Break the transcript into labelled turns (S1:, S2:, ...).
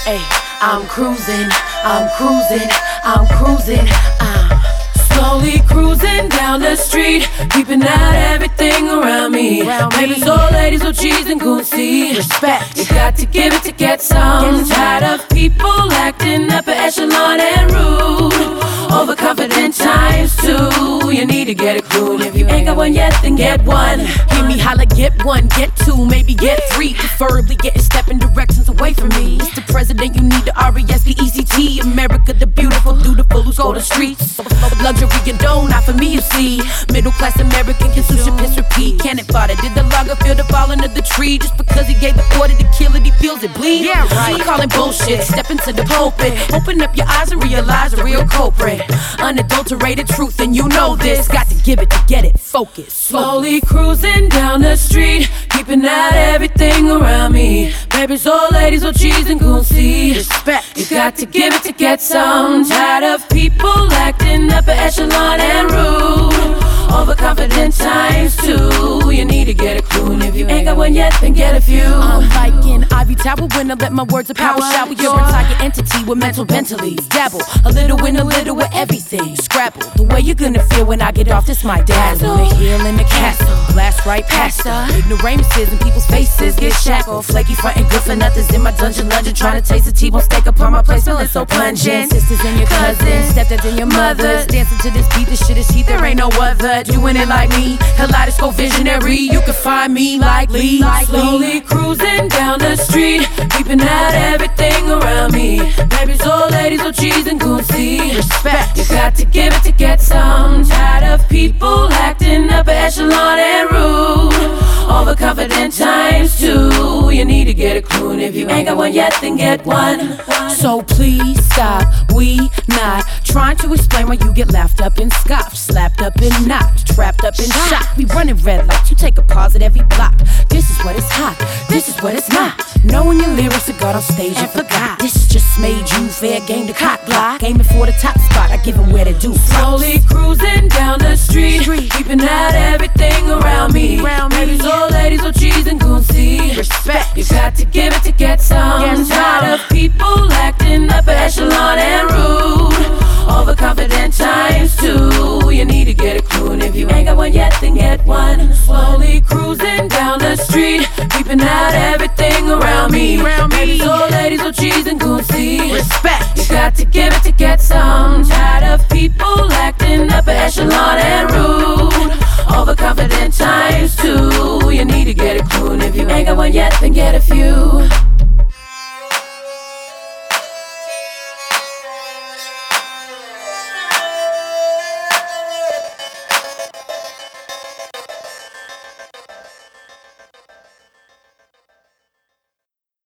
S1: Ay, I'm cruising, I'm cruising, I'm cruising, I'm slowly cruising down the street, peeping at everything around me. Baby, old ladies, old cheese and goonsey. Respect, you got to give it to get some. Tired of people acting upper echelon and rude. Overconfident times two. You need to get a clue, and if you ain't got one yet, then get one. Hear me holla, get one, get two, maybe get three. Preferably getting stepping directions away from me. Mr. President, you need the R-E-S-P-E-C-T. America the beautiful, dutiful, who's go to streets. Luxury and dough, not for me, you see. Middle class American can sushi, piss, repeat. Cannon fodder, did the logger feel the fall under the tree? Just because he gave the order to kill it, he feels it bleed. Yeah, right. I'm calling bullshit, step into the pulpit. Open up your eyes and realize the real culprit. Unadulterated truth, and you know this. Got to give it to get it, focus. Slowly cruising down the street, keeping at everything around me. Baby's old ladies, old cheese and goonsey. Respect, you got to give it to get some. Tired of people acting upper echelon and rude. Overconfident times two. You need to get a clue, and if you ain't got one yet, then get a few. I'm Viking, Ivy Tower winner, let my words of power shower your entire entity with mental ventilities. Dabble a little in a little with everything. Scrabble the way you're gonna feel when I get off this mic. Dazzle the heel in the castle, blast right past her. Ignoramuses and people's faces get shackled. Flaky frontin' good for nothings in my dungeon lungeon, trying to taste a T-bone steak upon my plate, smelling so pungent. Sisters and your cousins, stepdads and your mothers, dancing to this beat. This shit is heat, there ain't no other doing it like me. Kaleidoscope visionary, you can find me like Lee. Slowly cruising down the street, keeping at everything around me. Baby's old ladies, old cheese and goonsey. Respect, you got to give it to get some. Tired of people acting upper echelon and rude. Overconfident times two. You need to get a clue, and if you ain't got one yet, then get one. So please stop, we not trying to explain why you get laughed up and scoffed, slapped up and knocked, trapped up and shocked. We running red lights, you take a pause at every block. This is what it's hot, this is what it's not. Knowing your lyrics are got on stage and forgot. This just made you fair game to cock block. Aiming for the top spot, I give them where to do. Slowly cruising down the street, keeping at everything around me. Baby's old ladies, old cheese and goonsey. Respect, you got to give it to get some. Tired of people acting upper echelon and rude. Overconfident times two. You need to get a clue, and if you ain't got one yet, then get one. Slowly cruising down the street, keeping at everything around me. Baby's old ladies, old cheese and goonsey. Respect, you got to give it to get some. Tired of people acting upper echelon and rude. Overconfident times two. You need to get a clue, and if you ain't got one yet, then get a few.